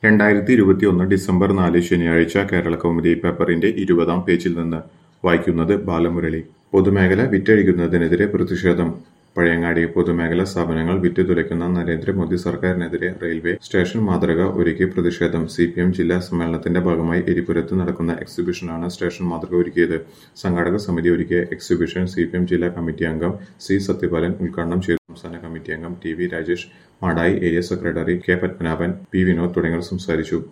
2021 December 4 ശനിയാഴ്ച കേരളകൗമുദി പേപ്പറിന്റെ 20-ാം പേജിൽ നിന്ന് വായിക്കുന്നത് ബാലമുരളി. പൊതുമേഖല വിറ്റഴിക്കുന്നതിനെതിരെ പ്രതിഷേധം. പഴയങ്ങാടി. പൊതുമേഖലാ സ്ഥാപനങ്ങൾ വിറ്റുതുലയ്ക്കുന്ന നരേന്ദ്രമോദി സർക്കാരിനെതിരെ റെയിൽവേ സ്റ്റേഷൻ മാതൃക ഒരുക്കി പ്രതിഷേധം. സിപിഎം ജില്ലാ സമ്മേളനത്തിന്റെ ഭാഗമായി എരിപുരത്ത് നടക്കുന്ന എക്സിബിഷനാണ് സ്റ്റേഷൻ മാതൃക ഒരുക്കിയത്. സംഘാടക സമിതി ഒരുക്കിയ എക്സിബിഷൻ സിപിഎം ജില്ലാ കമ്മിറ്റി അംഗം സി സത്യപാലൻ ഉദ്ഘാടനം ചെയ്തു. സംസ്ഥാന കമ്മിറ്റി അംഗം T V Rajesh, Madayi area secretary K Padmanabhan, P Vinod തുടങ്ങിയവർ സംസാരിച്ചു.